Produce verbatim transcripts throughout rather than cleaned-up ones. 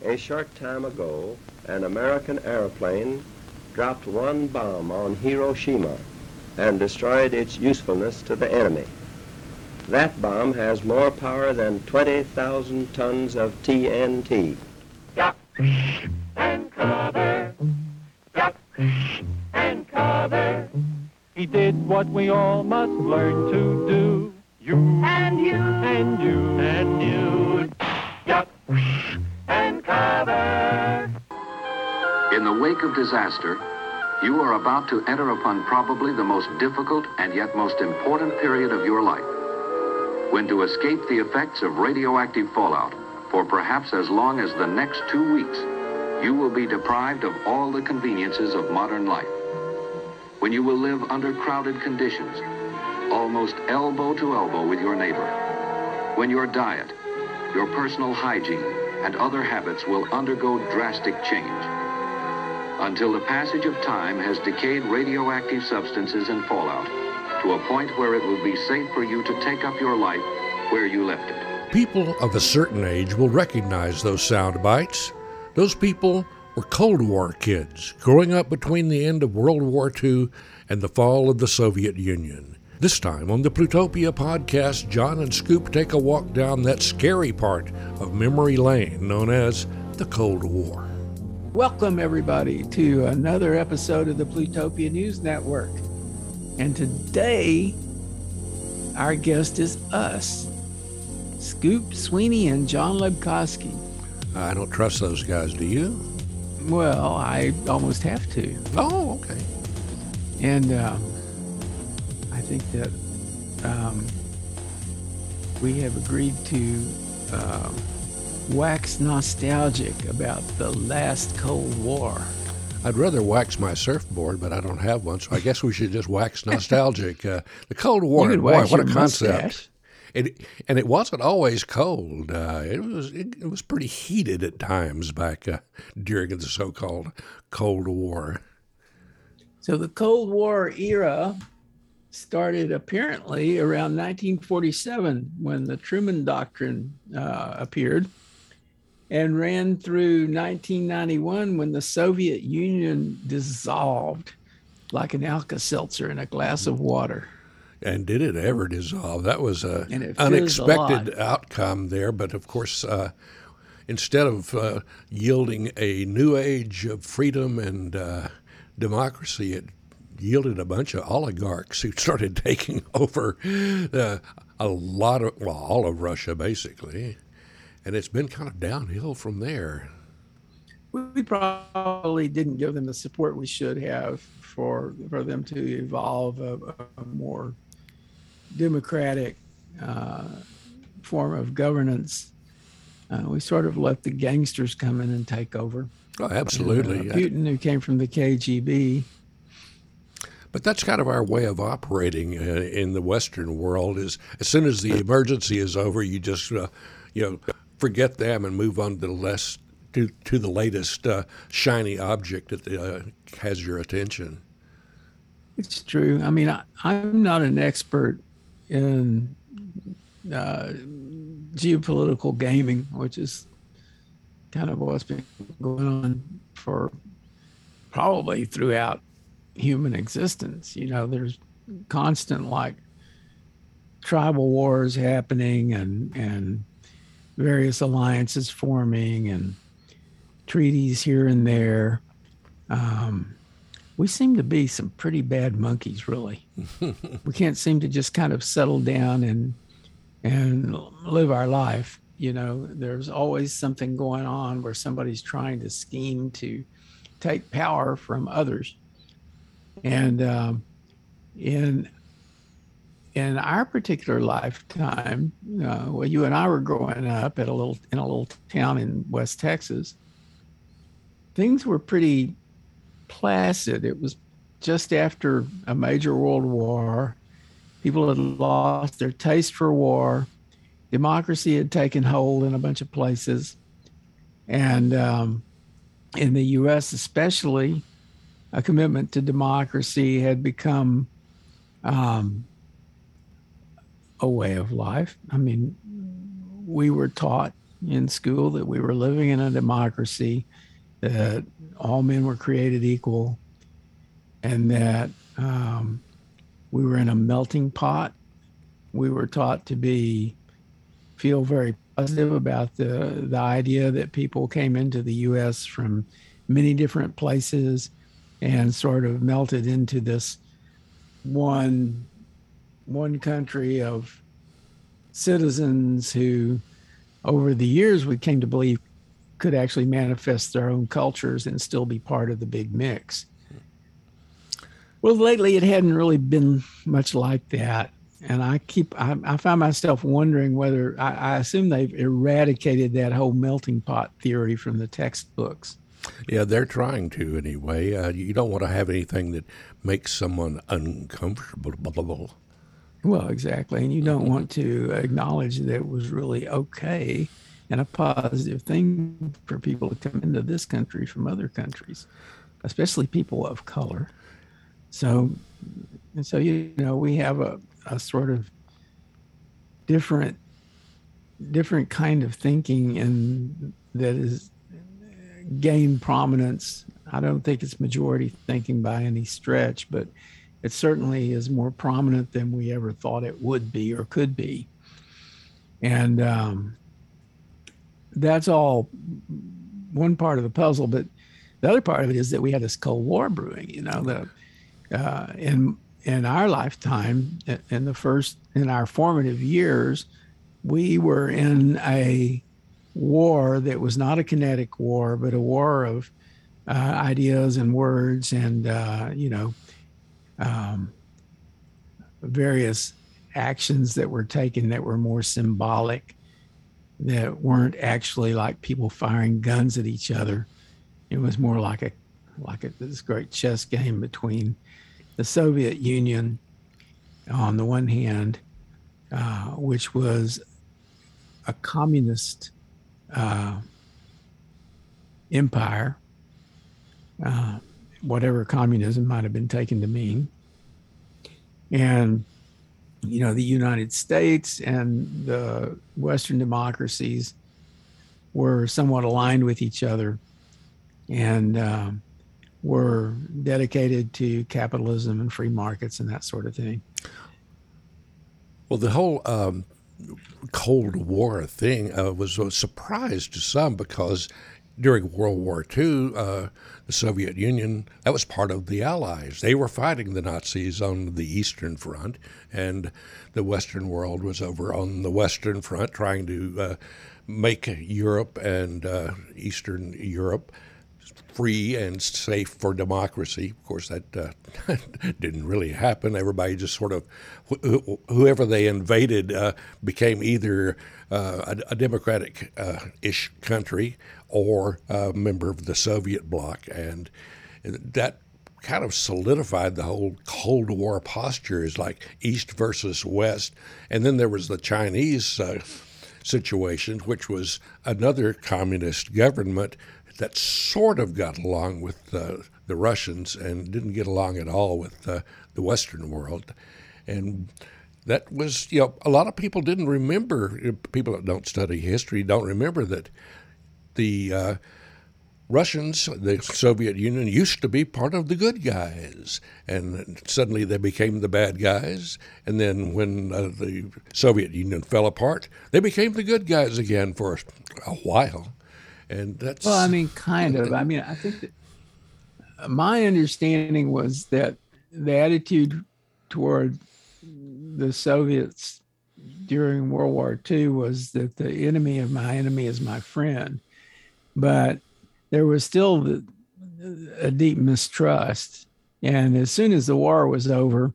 A short time ago, an American airplane dropped one bomb on Hiroshima and destroyed its usefulness to the enemy. That bomb has more power than twenty thousand tons of T N T. Duck and cover, duck and cover. He did what we all must learn to do. You and you and you and you. Duck and cover. In the wake of disaster, you are about to enter upon probably the most difficult and yet most important period of your life, when to escape the effects of radioactive fallout for perhaps as long as the next two weeks, you will be deprived of all the conveniences of modern life. When you will live under crowded conditions, almost elbow to elbow with your neighbor. When your diet, your personal hygiene, and other habits will undergo drastic change. Until the passage of time has decayed radioactive substances and fallout to a point where it will be safe for you to take up your life where you left it. People of a certain age will recognize those sound bites. Those people were Cold War kids, growing up between the end of World War Two and the fall of the Soviet Union. This time on the Plutopia podcast, John and Scoop take a walk down that scary part of memory lane known as the Cold War. Welcome, everybody, to another episode of the Plutopia News Network. And today, our guest is us, Scoop Sweeney and John Lebkowski. I don't trust those guys, do you? Well, I almost have to. Oh, okay. And um, I think that um, we have agreed to uh, wax nostalgic about the last Cold War. I'd rather wax my surfboard, but I don't have one, so I guess we should just wax nostalgic. Uh, the Cold War, boy, what a concept. Mustache. It, and it wasn't always cold. Uh, it was it, it was pretty heated at times back uh, during the so-called Cold War. So the Cold War era started apparently around nineteen forty-seven when the Truman Doctrine uh, appeared, and ran through nineteen ninety-one when the Soviet Union dissolved like an Alka-Seltzer in a glass of water. And did it ever dissolve? That was an unexpected unexpected outcome there. But of course, uh, instead of uh, yielding a new age of freedom and uh, democracy, it yielded a bunch of oligarchs who started taking over uh, a lot of, well, all of Russia, basically. And it's been kind of downhill from there. We probably didn't give them the support we should have for for them to evolve a, a more democratic uh, form of governance. Uh, we sort of let the gangsters come in and take over. Oh, absolutely. And, uh, Putin, who came from the K G B. But that's kind of our way of operating uh, in the Western world. Is as soon as the emergency is over, you just uh, you know forget them and move on to the less to to the latest uh, shiny object that uh, has your attention. It's true. I mean, I, I'm not an expert in uh, geopolitical gaming, which is kind of what's been going on for probably throughout human existence. You know, there's constant like tribal wars happening and and various alliances forming and treaties here and there. Um, we seem to be some pretty bad monkeys, really. We can't seem to just kind of settle down and and live our life. You know, there's always something going on where somebody's trying to scheme to take power from others. And um, in in our particular lifetime, uh, well, you and I were growing up at a little in a little town in West Texas. Things were pretty placid. It was just after a major world war. People had lost their taste for war. Democracy had taken hold in a bunch of places. And um, in the U S especially, a commitment to democracy had become um, a way of life. I mean, we were taught in school that we were living in a democracy, that all men were created equal, and that um, we were in a melting pot. We were taught to be feel very positive about the the idea that people came into the U S from many different places and sort of melted into this one one country of citizens who, over the years, we came to believe could actually manifest their own cultures and still be part of the big mix. Well, lately it hadn't really been much like that. And I keep, I, I find myself wondering whether, I, I assume they've eradicated that whole melting pot theory from the textbooks. Yeah, they're trying to anyway. Uh, you don't want to have anything that makes someone uncomfortable. Well, exactly. And you don't want to acknowledge that it was really okay and a positive thing for people to come into this country from other countries, especially people of color. So, and so, you know, we have a, a sort of different, different kind of thinking, and that is gained prominence. I don't think it's majority thinking by any stretch, but it certainly is more prominent than we ever thought it would be or could be. And um, that's all one part of the puzzle. But the other part of it is that we had this Cold War brewing, you know, the, uh, in, in our lifetime, in the first, in our formative years, we were in a war that was not a kinetic war, but a war of uh, ideas and words and, uh, you know, um, various actions that were taken that were more symbolic, that weren't actually like people firing guns at each other. It was more like a, like a, this great chess game between the Soviet Union on the one hand, uh, which was a communist uh, empire, uh, whatever communism might have been taken to mean. And, you know, the United States and the Western democracies were somewhat aligned with each other and um, were dedicated to capitalism and free markets and that sort of thing. Well, the whole um, Cold War thing uh, was a surprise to some because during World War Two, uh, the Soviet Union, that was part of the Allies. They were fighting the Nazis on the Eastern Front, and the Western world was over on the Western Front trying to uh, make Europe and uh, Eastern Europe free and safe for democracy. Of course, that uh, didn't really happen. Everybody just sort of, wh- whoever they invaded uh, became either uh, a, a democratic-ish uh, country or a member of the Soviet bloc. And that kind of solidified the whole Cold War posture as like East versus West. And then there was the Chinese uh, situation, which was another communist government that sort of got along with uh, the Russians and didn't get along at all with uh, the Western world. And that was, you know, a lot of people didn't remember, people that don't study history don't remember that the uh, Russians, the Soviet Union, used to be part of the good guys. And suddenly they became the bad guys. And then when uh, the Soviet Union fell apart, they became the good guys again for a while. And that's, well, I mean, kind of. I mean, I think that my understanding was that the attitude toward the Soviets during World War Two was that the enemy of my enemy is my friend. But there was still the, a deep mistrust. And as soon as the war was over,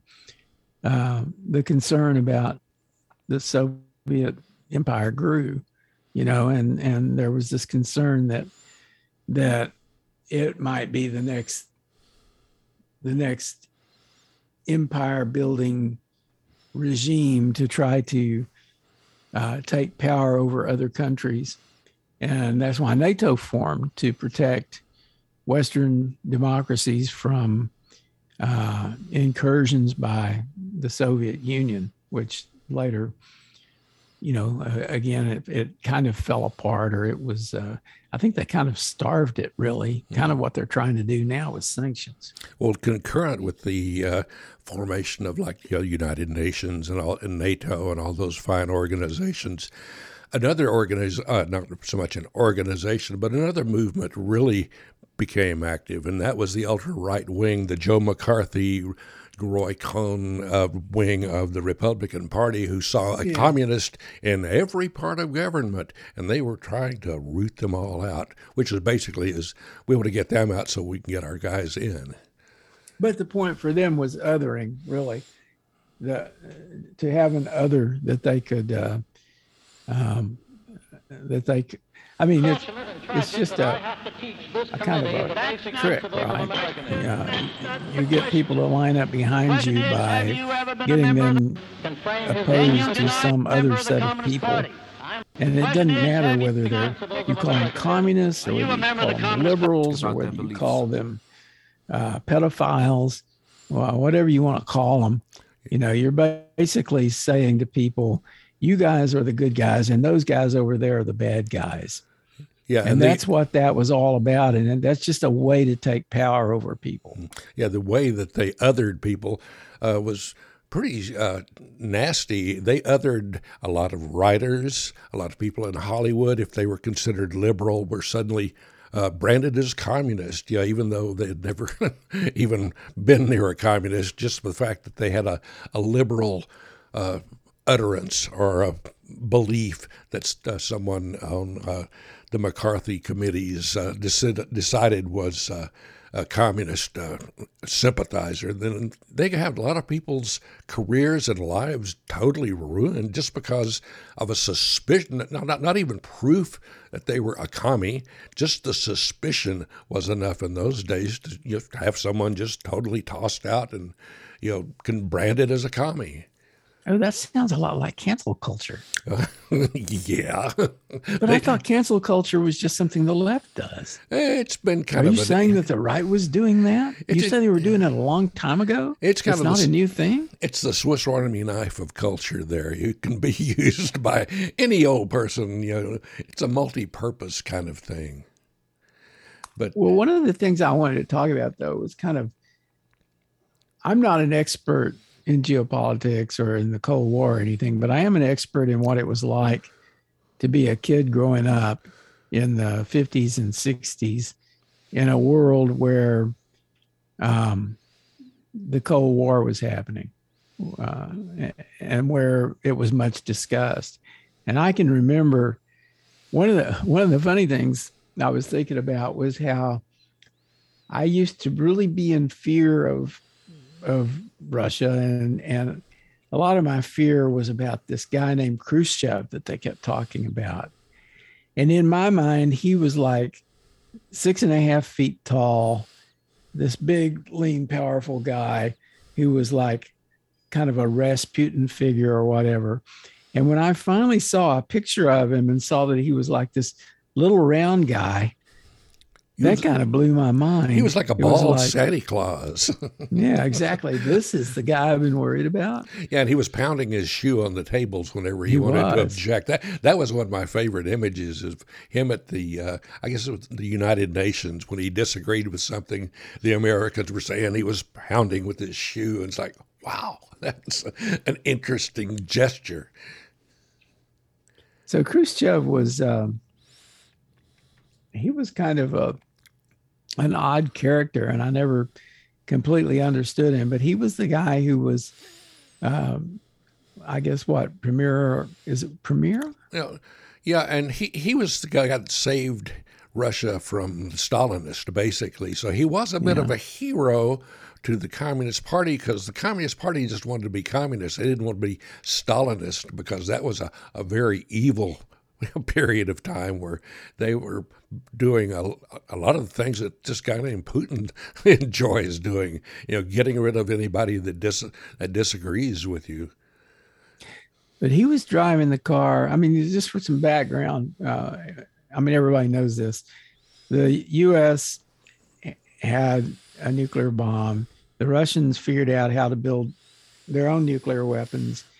uh, the concern about the Soviet empire grew. You know, and, and there was this concern that that it might be the next the next empire building regime to try to uh, take power over other countries. And that's why NATO formed, to protect Western democracies from uh, incursions by the Soviet Union, which later you know, uh, again, it, it kind of fell apart, or it was, uh, I think they kind of starved it, really, kind of what they're trying to do now with sanctions. Well, concurrent with the uh, formation of like you know, United Nations and all, and NATO and all those fine organizations, another organization, uh, not so much an organization, but another movement really became active, and that was the ultra right wing, the Joe McCarthy, Roy Cohn uh, wing of the Republican Party, who saw a yeah. communist in every part of government, and they were trying to root them all out, which is basically is we want to get them out so we can get our guys in. But the point for them was othering, really, the to have an other that they could, uh, um, that they could. I mean, it's, it's just a, a kind of a trick, right? Yeah, you get people to line up behind you by getting them opposed to some other set of people. And it doesn't matter whether they're, you call them communists or whether you call them liberals or whether you call them uh, pedophiles, well, whatever you want to call them. You know, you're basically saying to people, you guys are the good guys and those guys over there are the bad guys. Yeah, and, and that's they, what that was all about. And that's just a way to take power over people. Yeah, the way that they othered people uh, was pretty uh, nasty. They othered a lot of writers, a lot of people in Hollywood, if they were considered liberal, were suddenly uh, branded as communist, yeah, even though they had never even been near a communist, just the fact that they had a, a liberal uh, utterance or a belief that uh, someone on uh, the McCarthy committees uh, decid- decided was uh, a communist uh, sympathizer, then they can have a lot of people's careers and lives totally ruined just because of a suspicion, not, not, not even proof that they were a commie, just the suspicion was enough in those days to you know, have someone just totally tossed out and, you know, can brand it as a commie. Oh, that sounds a lot like cancel culture. Uh, yeah. But they, I thought cancel culture was just something the left does. It's been kind Are of... Are you saying an, that the right was doing that? You said they were doing it a long time ago? It's kind it's of not the, a new thing? It's the Swiss Army knife of culture there. It can be used by any old person. You know, it's a multi-purpose kind of thing. But Well, one of the things I wanted to talk about, though, was kind of... I'm not an expert in geopolitics or in the Cold War or anything, but I am an expert in what it was like to be a kid growing up in the fifties and sixties in a world where um, the Cold War was happening uh, and where it was much discussed. And I can remember one of the one of the funny things I was thinking about was how I used to really be in fear of of Russia, and and a lot of my fear was about this guy named Khrushchev that they kept talking about. And in my mind, he was like six and a half feet tall, this big, lean, powerful guy who was like kind of a Rasputin figure or whatever. And when I finally saw a picture of him and saw that he was like this little round guy, He that was, kind of blew my mind. He was like a bald like, Santa Claus. Yeah, exactly. This is the guy I've been worried about. Yeah, and he was pounding his shoe on the tables whenever he, he wanted was. to object. That that was one of my favorite images of him at the, uh, I guess it was the United Nations when he disagreed with something the Americans were saying. He was pounding with his shoe, and it's like, wow, that's an interesting gesture. So Khrushchev was, um, he was kind of a an odd character, and I never completely understood him, but he was the guy who was, um, I guess, what, premier, is it premier? You know, yeah, and he, he was the guy that saved Russia from the Stalinists, basically. So he was a bit yeah. of a hero to the Communist Party because the Communist Party just wanted to be communist. They didn't want to be Stalinist because that was a, a very evil period of time where they were doing a, a lot of the things that this guy named Putin enjoys doing, you know, getting rid of anybody that dis, that disagrees with you. But he was driving the car. I mean, just for some background, uh, I mean, everybody knows this. The U S had a nuclear bomb. The Russians figured out how to build their own nuclear weapons.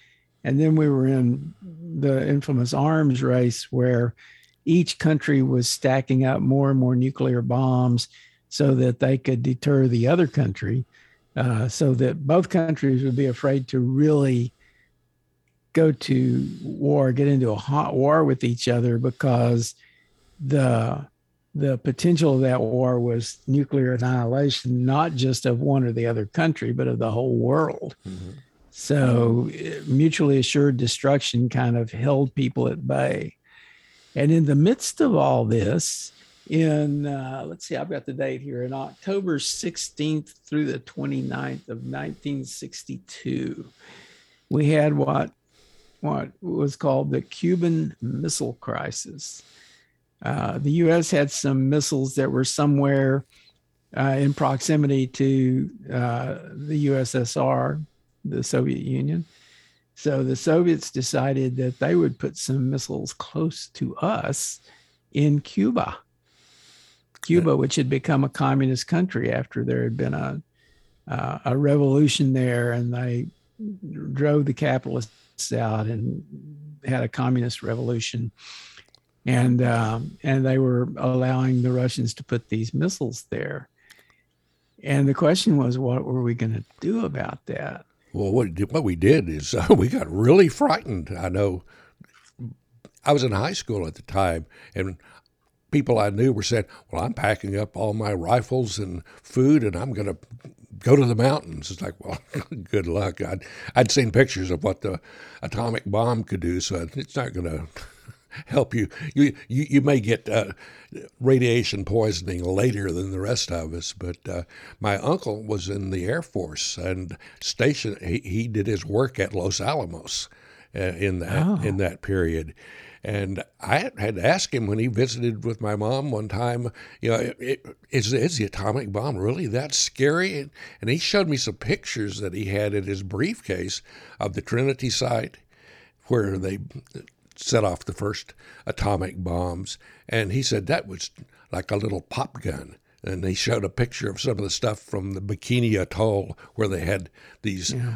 And then we were in the infamous arms race where each country was stacking up more and more nuclear bombs so that they could deter the other country, uh, so that both countries would be afraid to really go to war, get into a hot war with each other, because the the potential of that war was nuclear annihilation, not just of one or the other country, but of the whole world. Mm-hmm. So mutually assured destruction kind of held people at bay. And in the midst of all this, in, uh, let's see, I've got the date here, in October sixteenth through the twenty-ninth of nineteen sixty-two, we had what, what was called the Cuban Missile Crisis. Uh, the U S had some missiles that were somewhere uh, in proximity to uh, the U S S R, the Soviet Union. So the Soviets decided that they would put some missiles close to us in Cuba. Cuba, which had become a communist country after there had been a uh, a revolution there, and they drove the capitalists out and had a communist revolution. And um, and they were allowing the Russians to put these missiles there. And the question was, what were we going to do about that? Well, what, what we did is uh, we got really frightened. I know I was in high school at the time, and people I knew were saying, well, I'm packing up all my rifles and food, and I'm going to go to the mountains. It's like, well, good luck. I'd, I'd seen pictures of what the atomic bomb could do, so it's not going to help you. You you, you may get uh, radiation poisoning later than the rest of us, but uh, my uncle was in the Air Force and stationed. He, he did his work at Los Alamos uh, in that oh. in that period. And I had to ask him when he visited with my mom one time, you know, it, it, is, is the atomic bomb really that scary? And, and he showed me some pictures that he had in his briefcase of the Trinity site where they set off the first atomic bombs. And he said that was like a little pop gun. And he showed a picture of some of the stuff from the Bikini Atoll where they had these yeah.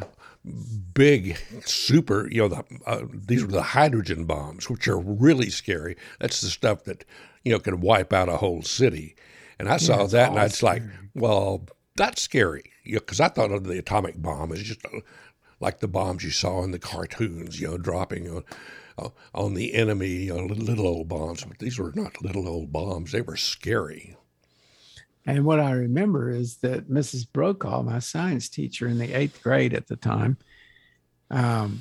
big, super, you know, the, uh, these were the hydrogen bombs, which are really scary. That's the stuff that, you know, can wipe out a whole city. And I yeah, saw that and I was like, well, that's scary. Because you know, I thought of the atomic bomb as just uh, like the bombs you saw in the cartoons, you know, dropping on, uh, on the enemy, you know, little old bombs. But these were not little old bombs. They were scary. And what I remember is that Missus Brokaw, my science teacher in the eighth grade at the time, um,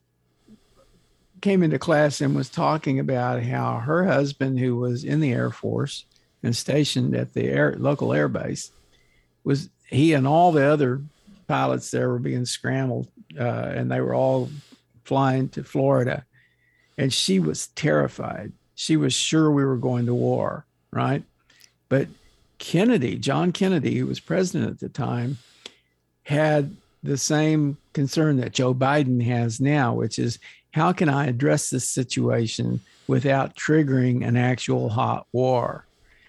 came into class and was talking about how her husband, who was in the Air Force and stationed at the air, local air base, was he and all the other pilots there were being scrambled, uh, and they were all flying to Florida. And she was terrified. She was sure we were going to war, right? But Kennedy, John Kennedy, who was president at the time, had the same concern that Joe Biden has now, which is how can I address this situation without triggering an actual hot war?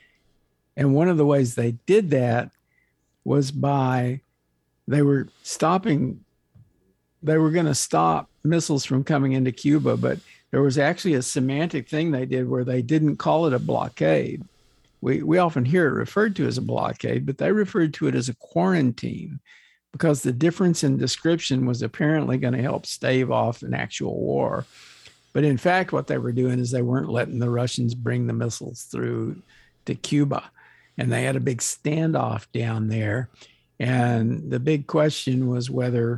And one of the ways they did that was by they were stopping, they were going to stop missiles from coming into Cuba, but there was actually a semantic thing they did where they didn't call it a blockade. We we often hear it referred to as a blockade, but they referred to it as a quarantine because the difference in description was apparently going to help stave off an actual war. But in fact, what they were doing is they weren't letting the Russians bring the missiles through to Cuba. And they had a big standoff down there. And the big question was whether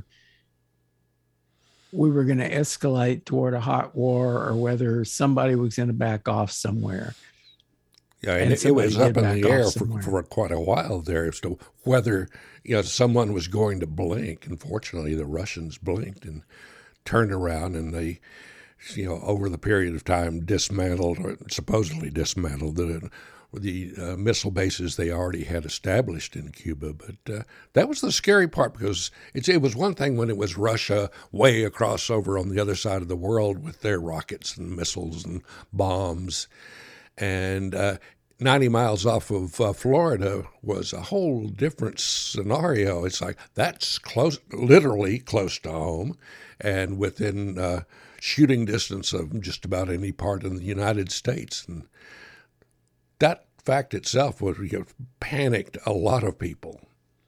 we were going to escalate toward a hot war or whether somebody was going to back off somewhere. Yeah, and, and it, it was up in the air for, for quite a while there as to whether, you know, someone was going to blink. Unfortunately, the Russians blinked and turned around, and they, you know, over the period of time dismantled or supposedly dismantled the the uh, missile bases they already had established in Cuba. But uh, that was the scary part because it's, it was one thing when it was Russia way across over on the other side of the world with their rockets and missiles and bombs. And uh, ninety miles off of uh, Florida was a whole different scenario. It's like that's close, literally close to home, and within uh, shooting distance of just about any part in the United States. And that fact itself would you know, panicked a lot of people,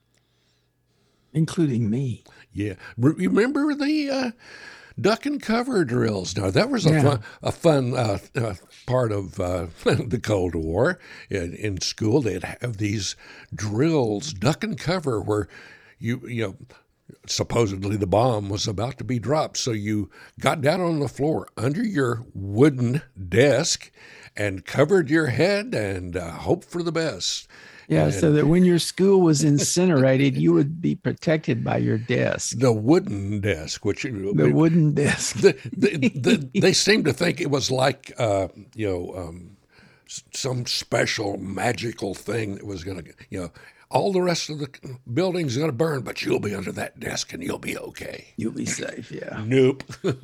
including me. Yeah, you remember the uh, duck and cover drills? Now that was a Yeah. fun, a fun uh, uh, part of uh, the Cold War. In, in school, they'd have these drills, duck and cover, where you you know supposedly the bomb was about to be dropped, so you got down on the floor under your wooden desk and covered your head and uh, hoped for the best. Yeah, And so that when your school was incinerated, you would be protected by your desk, the wooden desk, which the wooden desk. the, the, the, they seem to think it was like uh, you know um, s- some special magical thing that was going to you know all the rest of the building's going to burn, but you'll be under that desk and you'll be okay. You'll be safe, yeah. Nope.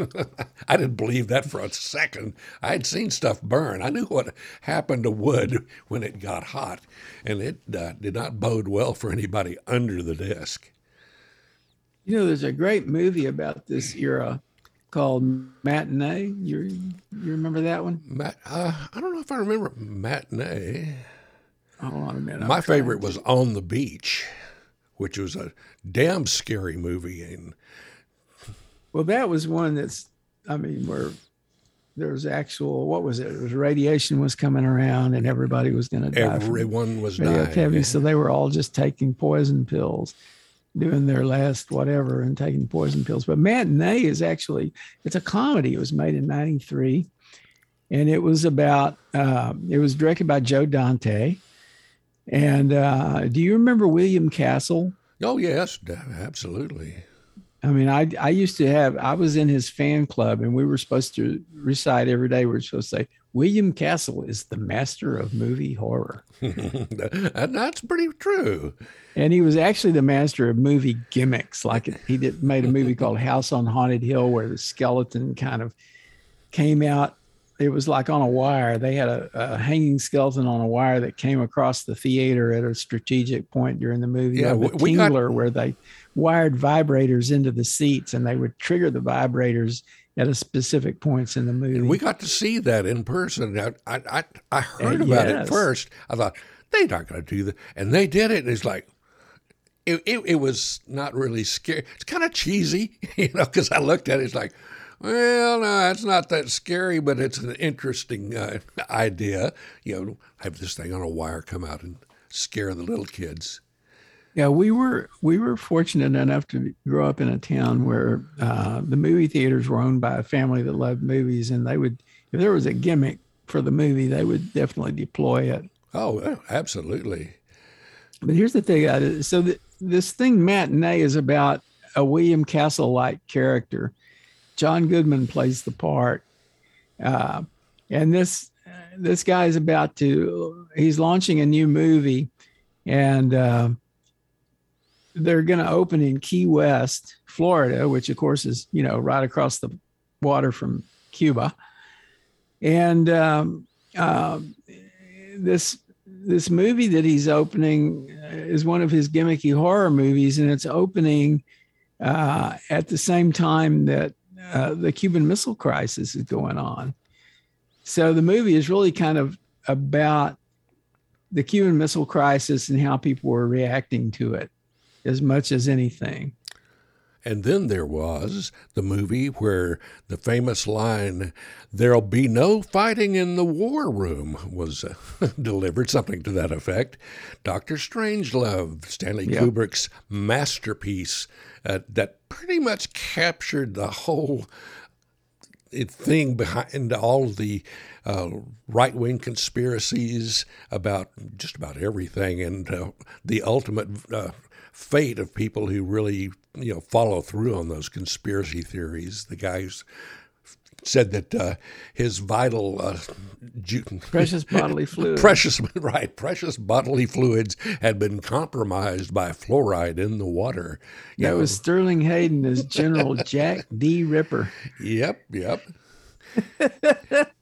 I didn't believe that for a second. I had seen stuff burn. I knew what happened to wood when it got hot, and it uh, did not bode well for anybody under the desk. You know, there's a great movie about this era called Matinee. You you remember that one? Mat- uh, I don't know if I remember Matinee. Hold on a minute. I'm My trying favorite to- was On the Beach, which was a damn scary movie. And Well, that was one that's, I mean, where there was actual, what was it? It was radiation was coming around and everybody was going to die. from everyone was dying. radioactivity. So they were all just taking poison pills, doing their last whatever and taking poison pills. But Matinee is actually, it's a comedy. It was made in ninety-three. And it was about, uh, it was directed by Joe Dante. And uh, do you remember William Castle? Oh, yes, d- absolutely. I mean, I I used to have, I was in his fan club and we were supposed to recite every day. We were supposed to say, William Castle is the master of movie horror. And that's pretty true. And he was actually the master of movie gimmicks. Like he did made a movie called House on Haunted Hill where the skeleton kind of came out. It was like on a wire. They had a, a hanging skeleton on a wire that came across the theater at a strategic point during the movie. Yeah, Or the we- we got- Tingler, where they wired vibrators into the seats and they would trigger the vibrators at a specific points in the movie. And we got to see that in person. I I, I, I heard Uh, about it yes. first. I thought, they're not going to do that. And they did it. And it's like, it, it, it was not really scary. It's kind of cheesy, you know, because I looked at it, it's like, well, no, it's not that scary, but it's an interesting uh, idea. You know, have this thing on a wire come out and scare the little kids. Yeah, we were we were fortunate enough to grow up in a town where uh, the movie theaters were owned by a family that loved movies, and they would, if there was a gimmick for the movie, they would definitely deploy it. Oh, yeah, absolutely. But here's the thing: uh, so th- this thing Matinee is about a William Castle-like character. John Goodman plays the part, uh, and this this guy is about to. He's launching a new movie, and uh, they're going to open in Key West, Florida, which of course is you know right across the water from Cuba, and um, uh, this this movie that he's opening is one of his gimmicky horror movies, and it's opening uh, at the same time that uh, the Cuban Missile Crisis is going on. So the movie is really kind of about the Cuban Missile Crisis and how people were reacting to it as much as anything. And then there was the movie where the famous line, "There'll be no fighting in the war room," was uh, delivered, something to that effect. Doctor Strangelove, Stanley Yeah. Kubrick's masterpiece, uh, that pretty much captured the whole thing behind all the uh, right-wing conspiracies about just about everything, and uh, the ultimate uh, fate of people who really, you know, follow through on those conspiracy theories. The guys said that uh, his vital uh, ju- Precious bodily fluid. precious right precious bodily fluids had been compromised by fluoride in the water. You That know, was Sterling Hayden as General Jack D. Ripper. Yep, yep.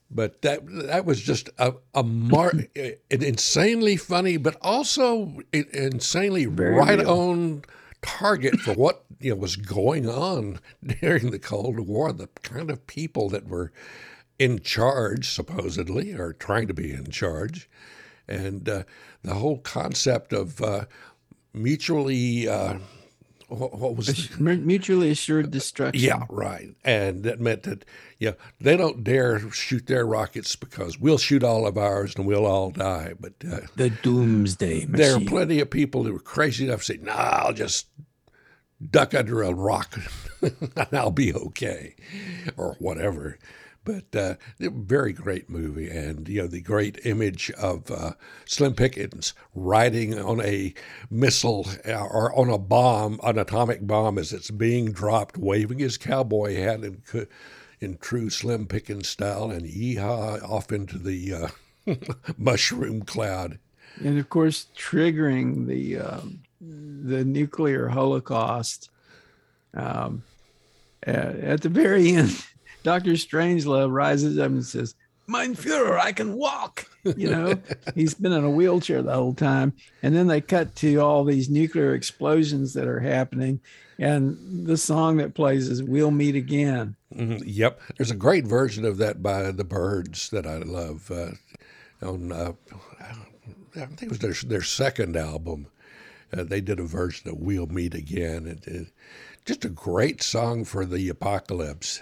But that that was just a, a mar- an insanely funny, but also insanely Very right real. on target for what you know was going on during the Cold War. The kind of people that were in charge, supposedly, or trying to be in charge, and uh, the whole concept of uh, mutually. Uh, what, what was the, Mutually assured destruction. yeah, right. And that meant that, yeah, they don't dare shoot their rockets because we'll shoot all of ours and we'll all die. But uh, The doomsday machine. there are plenty of people who were crazy enough to say, nah, I'll just duck under a rock and I'll be okay, or whatever. But uh, a very great movie, and you know the great image of uh, Slim Pickens riding on a missile uh, or on a bomb, an atomic bomb, as it's being dropped, waving his cowboy hat in, in true Slim Pickens style, and yeehaw off into the uh, mushroom cloud. And of course, triggering the um, the nuclear holocaust. Um, at, at the very end, Doctor Strangelove rises up and says, "Mein Führer, I can walk." You know, he's been in a wheelchair the whole time. And then they cut to all these nuclear explosions that are happening. And the song that plays is "We'll Meet Again." Mm-hmm. Yep. There's a great version of that by the Byrds that I love. Uh, on, uh, I think it was their, their second album. Uh, they did a version of "We'll Meet Again." It, it, just a great song for the apocalypse.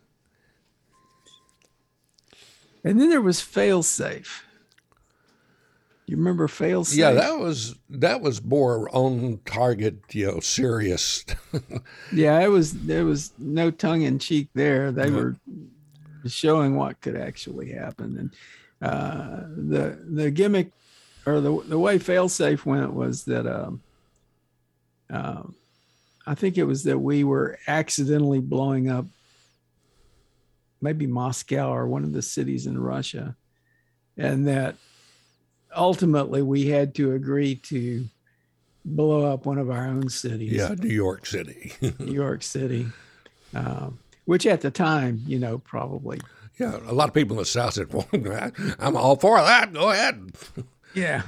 And then there was Failsafe. You remember Failsafe? Yeah, that was that was more on target, you know, serious. Yeah, it was there was no tongue in cheek there. They were showing what could actually happen. And uh, the the gimmick or the the way Failsafe went was that um, um, I think it was that we were accidentally blowing up maybe Moscow or one of the cities in Russia, and that ultimately we had to agree to blow up one of our own cities. Yeah, New York City. New York City, um, which at the time, you know, probably. Yeah, a lot of people in the South said, well, I'm all for that. Go ahead. Yeah.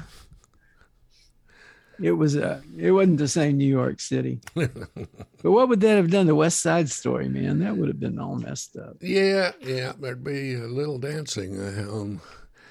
It was a, it wasn't the same New York City. But what would that have done to West Side Story, man? That would have been all messed up. Yeah, yeah, there'd be a little dancing. Um,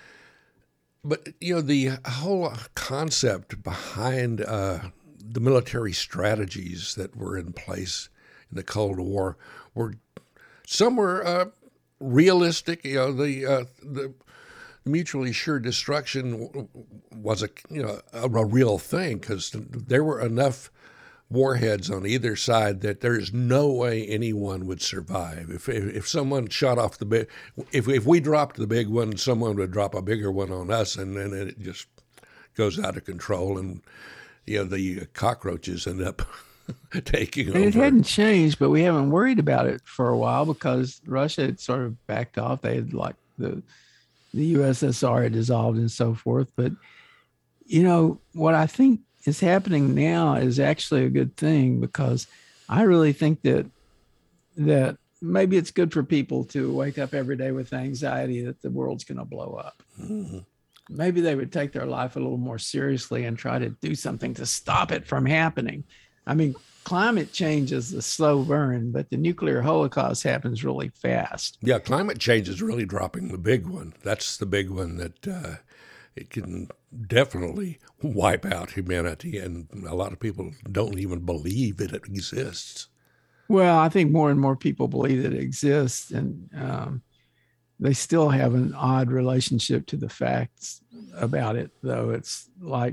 but, you know, the whole concept behind uh, the military strategies that were in place in the Cold War were some were uh, realistic. You know, the uh, the mutually assured destruction was a you know a, a real thing because there were enough warheads on either side that there is no way anyone would survive. If if, if someone shot off the big, if if we dropped the big one, someone would drop a bigger one on us, and then it just goes out of control, and you know the cockroaches end up taking and over. It hadn't changed, but we haven't worried about it for a while because Russia had sort of backed off. They had like the the U S S R had dissolved and so forth. But, you know, what I think is happening now is actually a good thing because I really think that that maybe it's good for people to wake up every day with anxiety that the world's going to blow up. Mm-hmm. Maybe they would take their life a little more seriously and try to do something to stop it from happening. I mean, climate change is a slow burn, but the nuclear holocaust happens really fast. Yeah, climate change is really dropping the big one. That's the big one that uh, it can definitely wipe out humanity, and a lot of people don't even believe that it exists. Well, I think more and more people believe that it exists, and um, they still have an odd relationship to the facts about it, though. It's like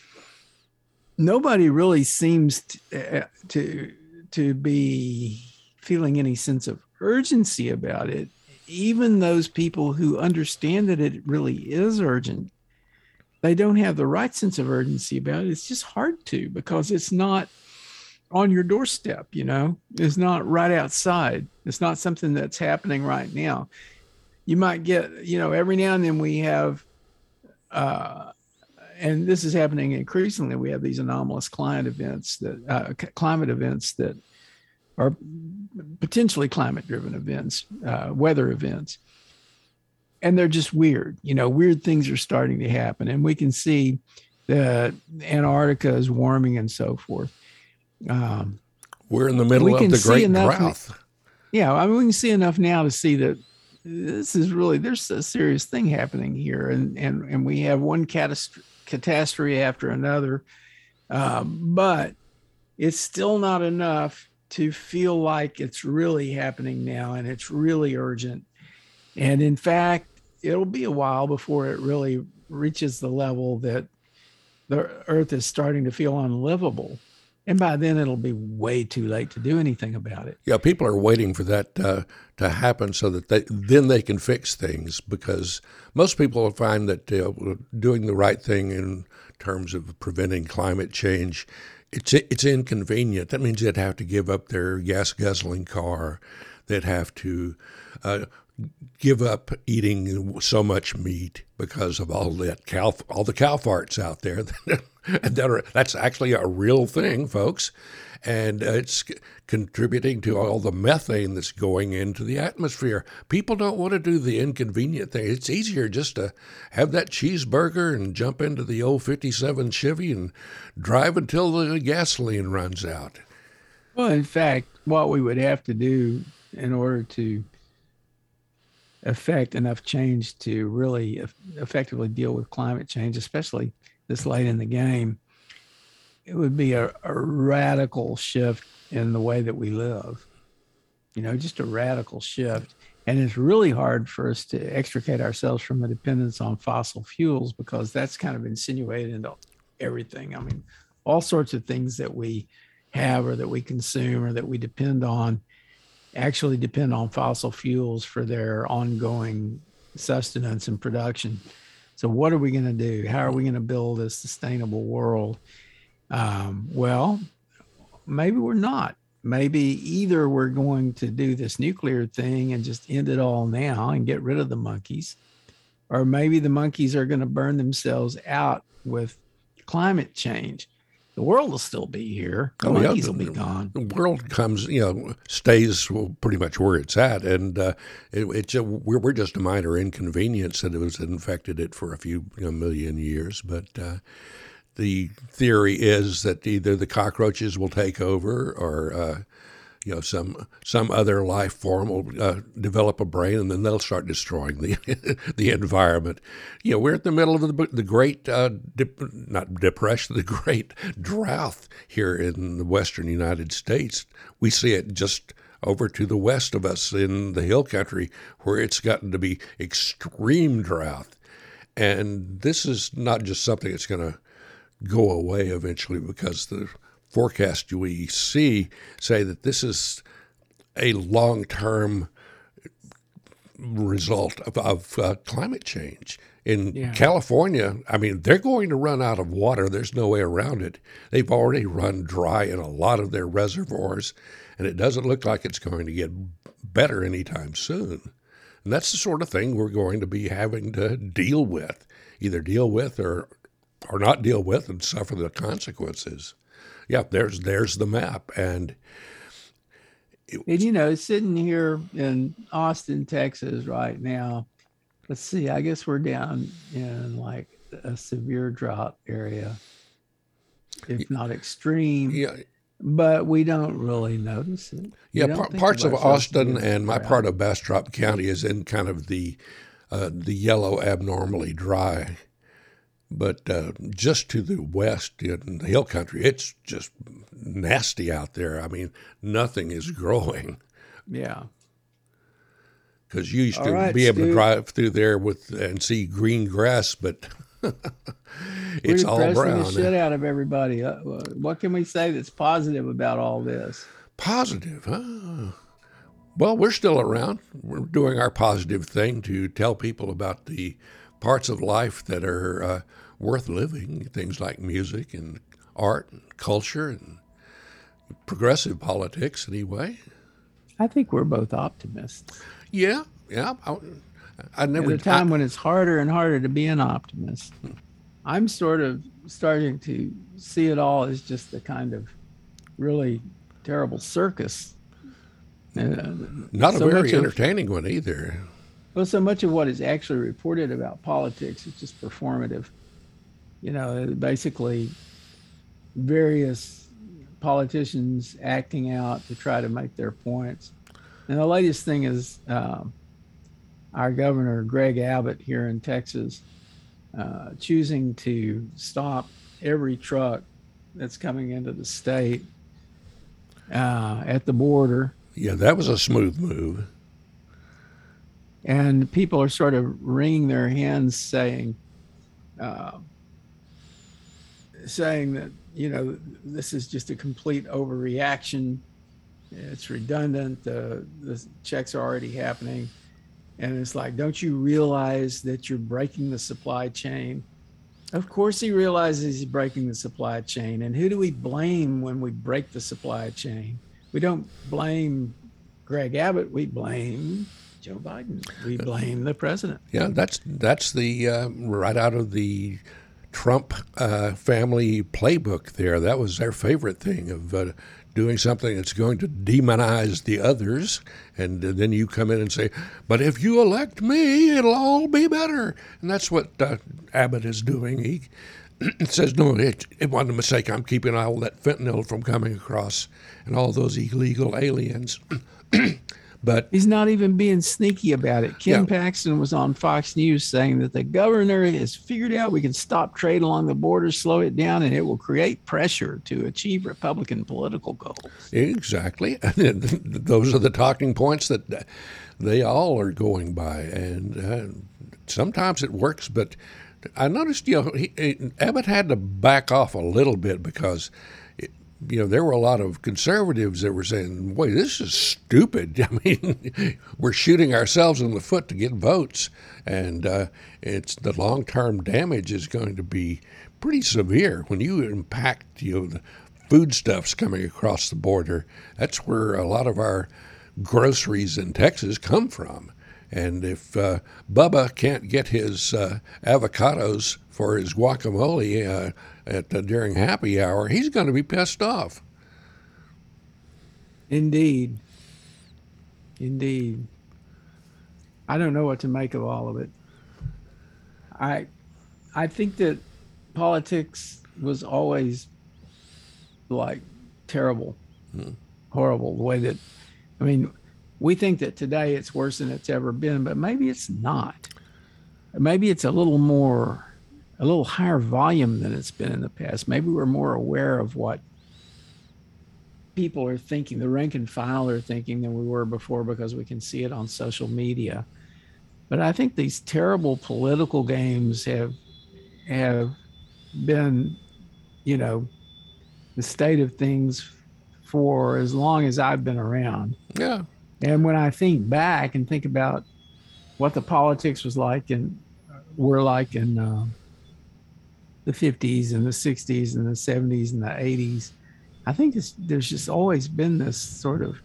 nobody really seems to, uh, to to be feeling any sense of urgency about it. Even those people who understand that it really is urgent, they don't have the right sense of urgency about it. It's just hard to because it's not on your doorstep, you know, it's not right outside. It's not something that's happening right now. You might get, you know, every now and then we have, uh, and this is happening increasingly, we have these anomalous climate events that, uh, climate events that are potentially climate driven events, uh, weather events. and they're just weird. You know, weird things are starting to happen, and we can see that Antarctica is warming and so forth. Um, We're in the middle of the great drought. Yeah, I mean, we can see enough now to see that this is really, there's a serious thing happening here, and and and we have one catast- catastrophe after another, um, but it's still not enough to feel like it's really happening now and it's really urgent. And in fact, it'll be a while before it really reaches the level that the earth is starting to feel unlivable. And by then it'll be way too late to do anything about it. Yeah, people are waiting for that uh, to happen so that they, then they can fix things, because most people will find that uh, doing the right thing in terms of preventing climate change, it's it's inconvenient. That means they'd have to give up their gas guzzling car. They'd have to uh, give up eating so much meat because of all that cow, all the cow farts out there. And that are, that's actually a real thing, folks, and uh, it's contributing to all the methane that's going into the atmosphere. People don't want to do the inconvenient thing. It's easier just to have that cheeseburger and jump into the old fifty-seven Chevy and drive until the gasoline runs out. Well, in fact, what we would have to do in order to affect enough change to really effectively deal with climate change, especially this late in the game, it would be a, a radical shift in the way that we live, you know, just a radical shift. And it's really hard for us to extricate ourselves from a dependence on fossil fuels, because that's kind of insinuated into everything. I mean, all sorts of things that we have or that we consume or that we depend on actually depend on fossil fuels for their ongoing sustenance and production. So what are we going to do? How are we going to build a sustainable world? Um, well, maybe we're not. Maybe either we're going to do this nuclear thing and just end it all now and get rid of the monkeys, or maybe the monkeys are going to burn themselves out with climate change. The world will still be here. The oh, monkeys yeah, the, will be gone. The world comes, you know, stays pretty much where it's at, and uh, it, it's a, we're, we're just a minor inconvenience that it was infected it for a few you know, million years. But uh, the theory is that either the cockroaches will take over, or uh, you know, some some other life form will uh, develop a brain, and then they'll start destroying the the environment. You know, we're at the middle of the the great uh, dip, not depression, the great drought here in the western United States. We see it just over to the west of us in the hill country, where it's gotten to be extreme drought. And this is not just something that's going to go away eventually, because the forecast we see say that this is a long-term result of, of uh, climate change. In yeah. California, I mean, they're going to run out of water. There's no way around it. They've already run dry in a lot of their reservoirs, and it doesn't look like it's going to get better anytime soon. And that's the sort of thing we're going to be having to deal with, either deal with or or not deal with and suffer the consequences. Yeah, there's there's the map. And, it, and, you know, sitting here in Austin, Texas right now, let's see, I guess we're down in like a severe drought area, if not extreme. Yeah. But we don't really notice it. Yeah, par- parts of Austin and my part of Bastrop County is in kind of the uh, the yellow, abnormally dry. But uh, just to the west in the hill country, it's just nasty out there. I mean, nothing is growing. Yeah. Because you used all to right, be able Stu. to drive through there with and see green grass, but it's We're all depressing brown. the shit out of everybody. Uh, what can we say that's positive about all this? Positive, huh? Well, we're still around. We're doing our positive thing to tell people about the parts of life that are uh, worth living, things like music and art and culture and progressive politics anyway. I think we're both optimists. Yeah, yeah. I, I never. At a time I, when it's harder and harder to be an optimist, I'm sort of starting to see it all as just a kind of really terrible circus. Uh, not so a very of, entertaining one either. Well, so much of what is actually reported about politics is just performative. You know, basically various politicians acting out to try to make their points. And the latest thing is um, our governor, Greg Abbott, here in Texas, uh, choosing to stop every truck that's coming into the state uh, at the border. Yeah, that was a smooth move. And people are sort of wringing their hands saying, uh, saying that, you know, this is just a complete overreaction. It's redundant. The, the checks are already happening. And it's like, don't you realize that you're breaking the supply chain? Of course he realizes he's breaking the supply chain. And who do we blame when we break the supply chain? We don't blame Greg Abbott. We blame Joe Biden. We blame the president. Yeah, that's that's the uh, right out of the Trump uh, family playbook there. That was their favorite thing of uh, doing something that's going to demonize the others. And uh, then you come in and say, but if you elect me, it'll all be better. And that's what uh, Abbott is doing. He says, no, it, it wasn't a mistake. I'm keeping all that fentanyl from coming across and all those illegal aliens. But he's not even being sneaky about it. Ken Yeah. Paxton was on Fox News saying that the governor has figured out we can stop trade along the border, slow it down, and it will create pressure to achieve Republican political goals. exactly. Those are the talking points that they all are going by. And uh, sometimes it works, but I noticed, you know, he, Abbott had to back off a little bit because you know, there were a lot of conservatives that were saying, boy, this is stupid. I mean, we're shooting ourselves in the foot to get votes. And uh, it's the long-term damage is going to be pretty severe. When you impact, you know, the foodstuffs coming across the border, that's where a lot of our groceries in Texas come from. And if uh, Bubba can't get his uh, avocados for his guacamole uh, at uh, during happy hour, he's going to be pissed off. Indeed. Indeed. I don't know what to make of all of it. I I think that politics was always like terrible, hmm. horrible. The way that, I mean, we think that today it's worse than it's ever been, but maybe it's not. Maybe it's a little more, a little higher volume than it's been in the past. Maybe we're more aware of what people are thinking, the rank and file are thinking than we were before because we can see it on social media. But I think these terrible political games have have been, you know, the state of things for as long as I've been around. Yeah. And when I think back and think about what the politics was like and were like in uh, the fifties and the sixties and the seventies and the eighties, I think it's, there's just always been this sort of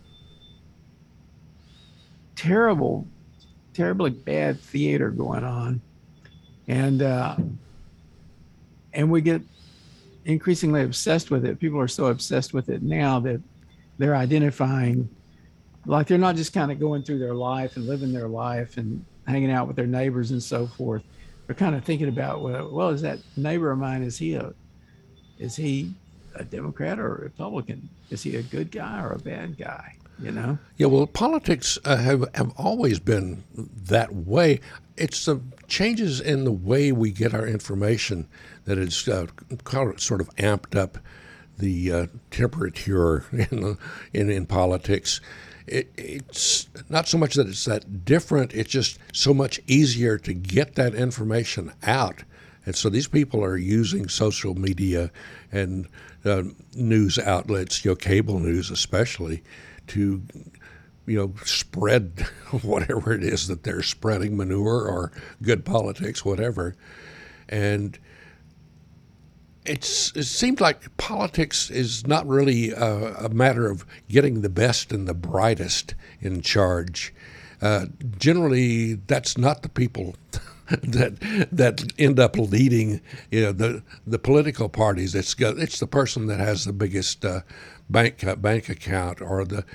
terrible, terribly bad theater going on. And, uh, and we get increasingly obsessed with it. People are so obsessed with it now that they're identifying, like they're not just kind of going through their life and living their life and hanging out with their neighbors and so forth. They're kind of thinking about, well, well, is that neighbor of mine, is he a, is he a Democrat or a Republican? Is he a good guy or a bad guy? You know? Yeah, well, politics uh, have, have always been that way. It's the changes in the way we get our information that has uh, sort of amped up the uh, temperature in, the, in in politics. It, it's not so much that it's that different, it's just so much easier to get that information out. And so these people are using social media and uh, news outlets, you know, cable news especially, to, you know, spread whatever it is that they're spreading, manure or good politics, whatever. And it's it seems like politics is not really a, a matter of getting the best and the brightest in charge. Uh, generally, that's not the people that that end up leading, you know, the the political parties. It's it's the person that has the biggest uh, bank uh, bank account or the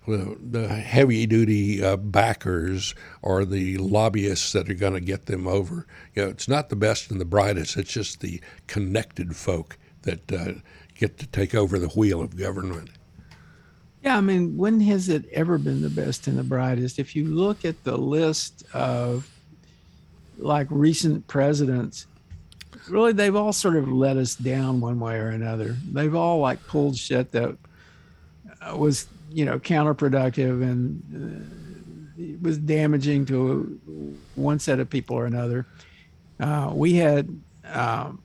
the, the heavy-duty uh, backers or the lobbyists that are going to get them over. You know, it's not the best and the brightest. It's just the connected folk that uh, get to take over the wheel of government. Yeah, I mean, when has it ever been the best and the brightest? If you look at the list of like recent presidents, really, they've all sort of let us down one way or another. They've all like pulled shit that was, you know, counterproductive and uh, it was damaging to one set of people or another. Uh, we had um,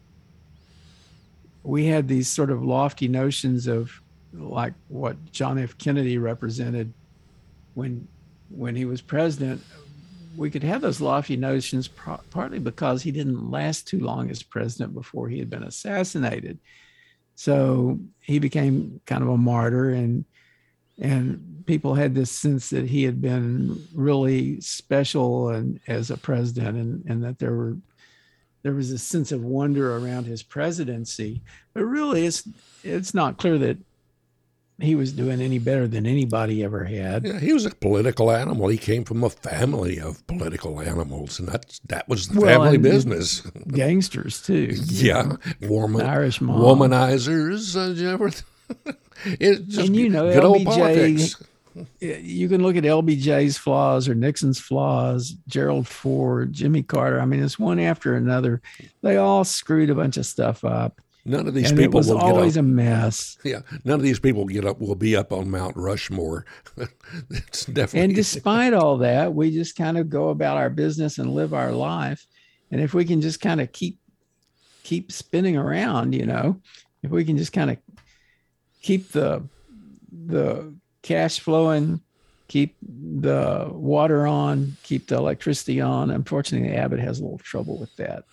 we had these sort of lofty notions of like what John F. Kennedy represented when when he was president. We could have those lofty notions pro- partly because he didn't last too long as president before he had been assassinated. So he became kind of a martyr, and and people had this sense that he had been really special and as a president, and, and that there were there was a sense of wonder around his presidency. But really, it's it's not clear that he was doing any better than anybody ever had. Yeah, he was a political animal. He came from a family of political animals, and that's that was the Well, family and business. Gangsters too. Yeah, woman, Irish mob. womanizers. Uh, you ever, it's just And you know, good L old B J, politics. you can look at L B J's flaws or Nixon's flaws, Gerald Ford, Jimmy Carter. I mean, it's one after another. They all screwed a bunch of stuff up. None of these And it people was will always get a up. mess. Yeah, none of these people get up. Will be up on Mount Rushmore. It's definitely. And despite all that, we just kind of go about our business and live our life. And if we can just kind of keep keep spinning around, you know, if we can just kind of keep the the cash flowing, keep the water on, keep the electricity on. Unfortunately, Abbott has a little trouble with that.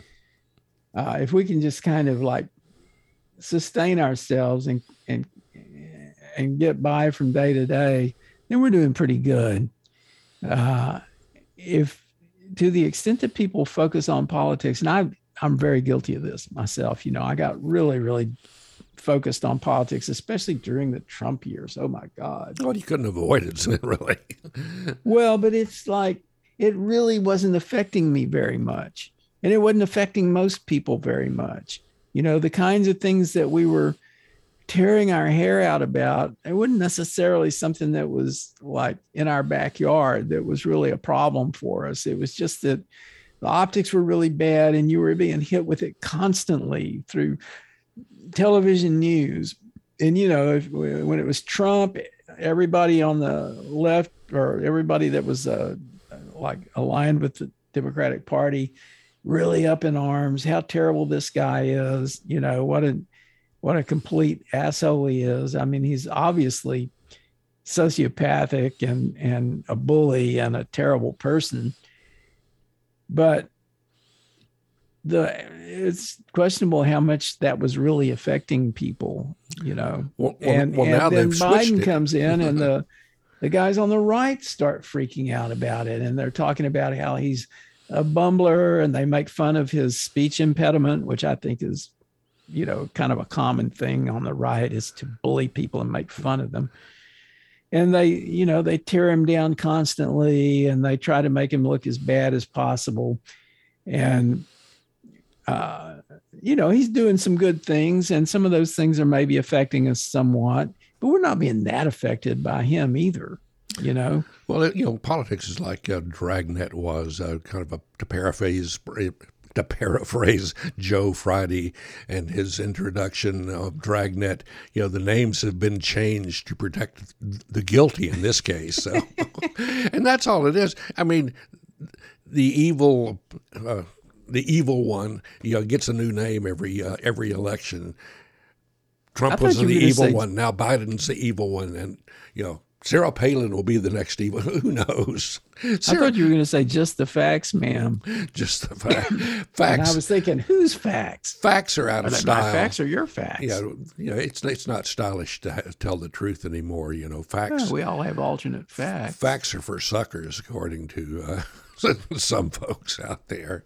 Uh, if we can just kind of like sustain ourselves and and and get by from day to day, then we're doing pretty good. Uh, if to the extent that people focus on politics, and I I'm very guilty of this myself. You know, I got really really focused on politics, especially during the Trump years. Oh my God! Well, you couldn't avoid it, really. Well, but it's like it really wasn't affecting me very much. And it wasn't affecting most people very much. You know, the kinds of things that we were tearing our hair out about, it wasn't necessarily something that was like in our backyard that was really a problem for us. It was just that the optics were really bad and you were being hit with it constantly through television news. And, you know, if, when it was Trump, everybody on the left or everybody that was uh, like aligned with the Democratic Party really up in arms, how terrible this guy is, you know, what a what a complete asshole he is. I mean, he's obviously sociopathic and and a bully and a terrible person. But the it's questionable how much that was really affecting people, you know. Well, well, and well, and now then they've switched Biden it. comes in and the the guys on the right start freaking out about it. And they're talking about how he's a bumbler, and they make fun of his speech impediment, which I think is, you know, kind of a common thing on the right, is to bully people and make fun of them. And they, you know, they tear him down constantly, and they try to make him look as bad as possible. And, uh, you know, he's doing some good things, and some of those things are maybe affecting us somewhat, but we're not being that affected by him either. You know, well, you know, politics is like uh, Dragnet was, uh, kind of a to paraphrase to paraphrase Joe Friday and his introduction of Dragnet. You know, the names have been changed to protect the guilty in this case. So, and that's all it is. I mean, the evil, uh, the evil one, you know, gets a new name every uh, every election. Trump was the evil say- one. Now Biden's the evil one, and you know. Sarah Palin will be the next evil. Who knows? Sarah, I thought you were going to say just the facts, ma'am. Just the fact. Facts. And I was thinking, whose facts? Facts are out Are of they style. my facts or your facts? Yeah, you know, it's it's not stylish to ha- tell the truth anymore. You know, facts. Oh, we all have alternate facts. Facts are for suckers, according to uh, some folks out there.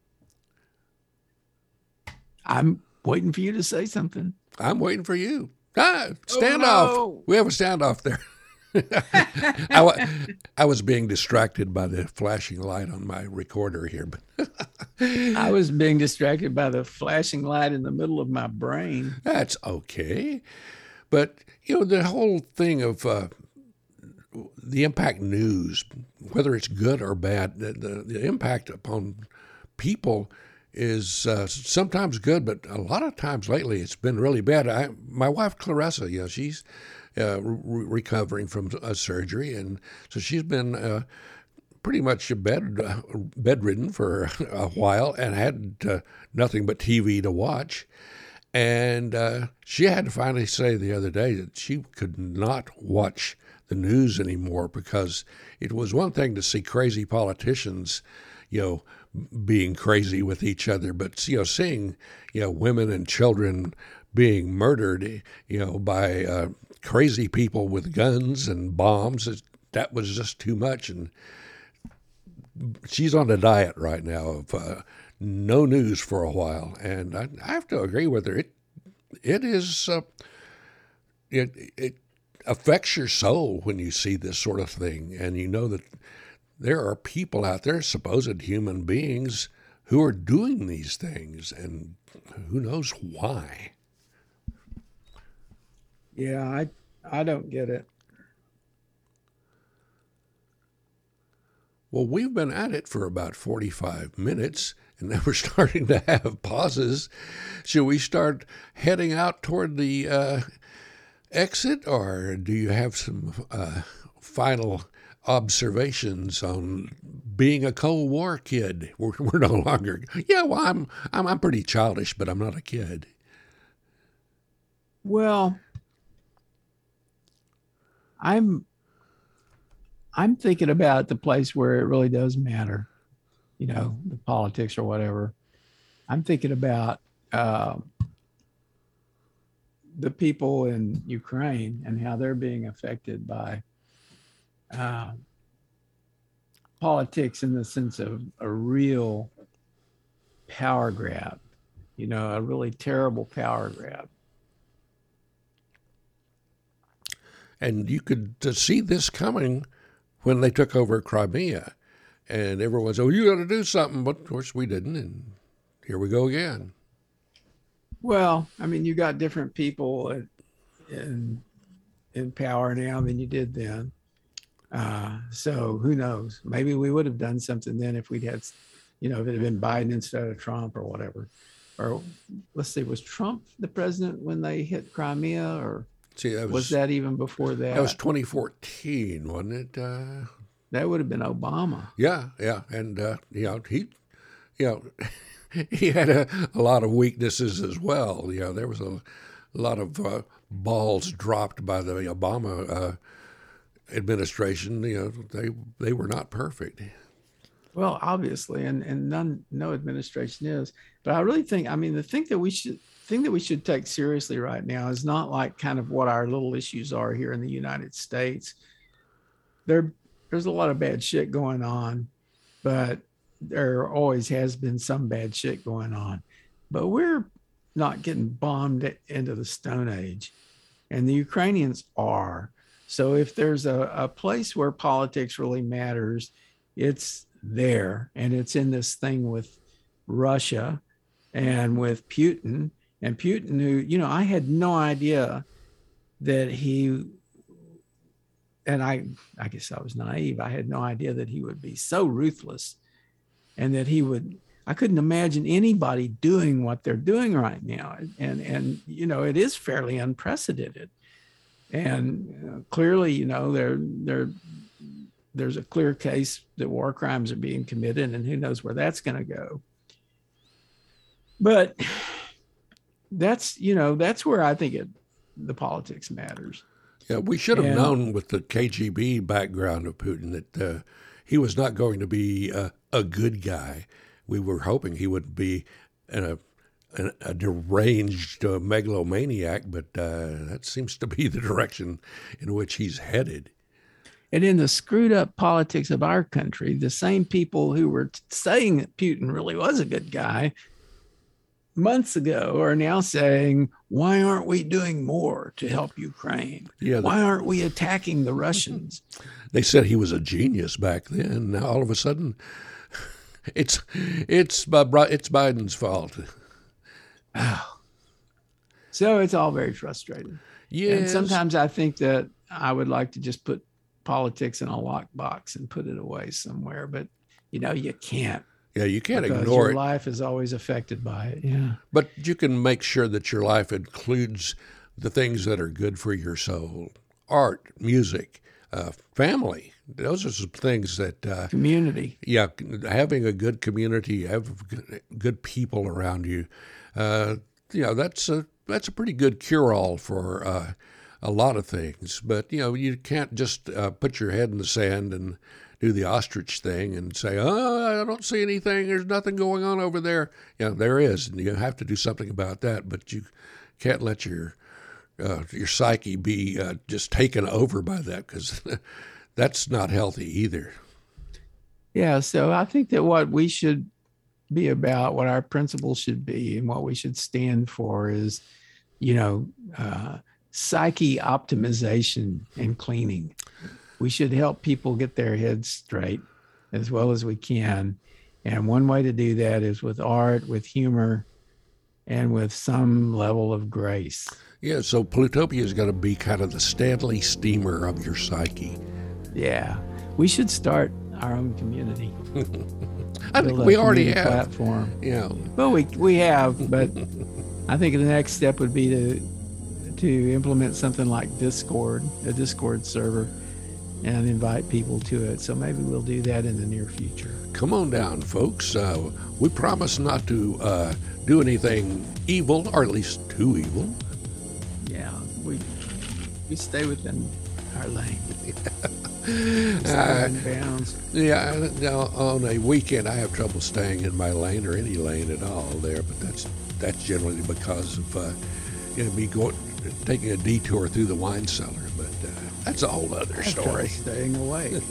I'm waiting for you to say something. I'm waiting for you. Ah, standoff. Oh, no. We have a standoff there. I, wa- I was being distracted by the flashing light on my recorder here, but I was being distracted by the flashing light in the middle of my brain. that's okay. But, you know, the whole thing of uh, the impact news, whether it's good or bad, the, the, the impact upon people is uh, sometimes good, but a lot of times lately it's been really bad. I, my wife, Clarissa, you know, she's uh, re- recovering from a surgery, and so she's been uh, pretty much bed uh, bedridden for a while and had uh, nothing but T V to watch. And uh, she had to finally say the other day that she could not watch the news anymore because it was one thing to see crazy politicians, you know, being crazy with each other, but, you know, seeing, you know, women and children being murdered, you know, by uh, crazy people with guns and bombs, that was just too much. And she's on a diet right now of uh, no news for a while, and I, I have to agree with her. It it is uh, it it affects your soul when you see this sort of thing, and you know that there are people out there, supposed human beings, who are doing these things, and who knows why. Yeah, I I don't get it. Well, we've been at it for about forty-five minutes, and now we're starting to have pauses. Should we start heading out toward the uh, exit, or do you have some uh, final observations on being a Cold War kid? We're, we're no longer. Yeah, well, I'm I'm I'm pretty childish, but I'm not a kid. Well, I'm I'm thinking about the place where it really does matter, you know, the politics or whatever. I'm thinking about uh, the people in Ukraine and how they're being affected by uh, politics in the sense of a real power grab, you know, a really terrible power grab. And you could uh, see this coming when they took over Crimea, and everyone said, "Oh, you got to do something," but of course we didn't, and here we go again. Well, I mean, you got different people in in, in power now than you did then. Uh, so who knows? Maybe we would have done something then if we'd had, you know, if it had been Biden instead of Trump or whatever. Or let's see, was Trump the president when they hit Crimea, or See, that was, was that even before that? that was twenty fourteen, wasn't it? Uh, That would have been Obama. yeah, yeah, and uh, you know he, you know, he had a, a lot of weaknesses as well. You know, there was a, a lot of uh, balls dropped by the Obama uh, administration. You know, they they were not perfect. Well, obviously, and and none, no administration is. But I really think, I mean, the thing that we should thing that we should take seriously right now is not like kind of what our little issues are here in the United States. There, there's a lot of bad shit going on, but there always has been some bad shit going on. But we're not getting bombed into the Stone Age, and the Ukrainians are. So if there's a, a place where politics really matters, it's there, and it's in this thing with Russia and with Putin. And Putin, who, you know, I had no idea that he, and I, I guess I was naive. I had no idea that he would be so ruthless, and that he would, I couldn't imagine anybody doing what they're doing right now. And, and, you know, it is fairly unprecedented. And uh, clearly, you know, there, there, there's a clear case that war crimes are being committed, and who knows where that's going to go. But that's, you know, that's where I think it, the politics matters. Yeah, we should have And, known with the K G B background of Putin that uh, he was not going to be uh, a good guy. We were hoping he would be a, a, a deranged uh, megalomaniac, but uh, that seems to be the direction in which he's headed. And in the screwed up politics of our country, the same people who were saying that Putin really was a good guy months ago are now saying, why aren't we doing more to help Ukraine? Yeah, the- why aren't we attacking the Russians? They said he was a genius back then. Now all of a sudden, it's it's it's Biden's fault. So it's all very frustrating. Yes. And sometimes I think that I would like to just put politics in a lockbox and put it away somewhere. But, you know, you can't. Yeah, you can't because ignore your it. life is always affected by it. Yeah. But you can make sure that your life includes the things that are good for your soul. Art, music, uh, family. Those are some things that... Uh, community. Yeah, having a good community, have good, good people around you. Uh, you know, that's a, that's a pretty good cure-all for uh, a lot of things. But, you know, you can't just uh, put your head in the sand and do the ostrich thing and say, oh, I don't see anything. There's nothing going on over there. You know, there is, and you have to do something about that. But you can't let your uh, your psyche be uh, just taken over by that, because that's not healthy either. Yeah, so I think that what we should be about, what our principles should be, and what we should stand for is, you know, uh, psyche optimization and cleaning. We should help people get their heads straight as well as we can. And one way to do that is with art, with humor, and with some level of grace. Yeah, so Plutopia is going to be kind of the Stanley steamer of your psyche. Yeah, we should start our own community. I think we already have. Platform. Yeah. Well, we we have, but I think the next step would be to to implement something like Discord, a Discord server, and invite people to it. So maybe we'll do that in the near future. Come on down, folks. Uh, we promise not to uh, do anything evil, or at least too evil. Yeah, we we stay within our lane. Uh, bounds. Yeah, now on a weekend I have trouble staying in my lane or any lane at all there, but that's that's generally because of uh, you know, me going taking a detour through the wine cellar. But uh, that's a whole other I have story. trouble staying away.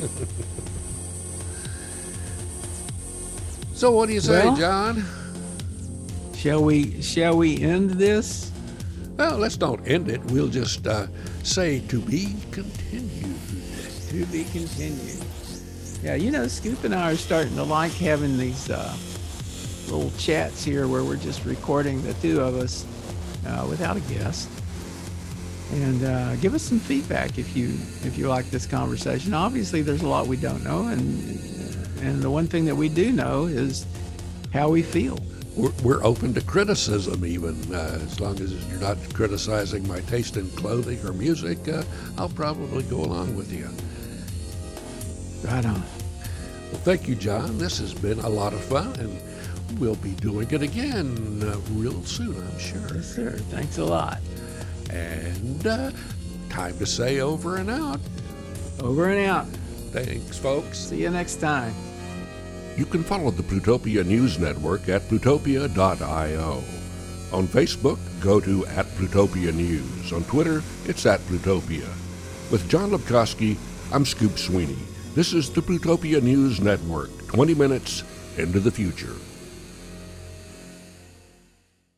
So what do you say, Well, John? Shall we shall we end this? Well, let's don't end it. We'll just uh, say to be continued. To be continued. Yeah, you know, Scoop and I are starting to like having these uh, little chats here where we're just recording the two of us uh, without a guest. And uh, give us some feedback if you if you like this conversation. Obviously, there's a lot we don't know, and and the one thing that we do know is how we feel. We're, we're open to criticism, even uh, as long as you're not criticizing my taste in clothing or music. Uh, I'll probably go along with you. Right on. Well, thank you, John. This has been a lot of fun, and we'll be doing it again uh, real soon, I'm sure. Yes, sir. Thanks a lot. And uh, time to say over and out. Over and out. Thanks, folks. See you next time. You can follow the Plutopia News Network at plutopia dot io. On Facebook, go to at Plutopia News. On Twitter, it's at Plutopia. With John Lepkowski, I'm Scoop Sweeney. This is the Plutopia News Network, twenty minutes into the future.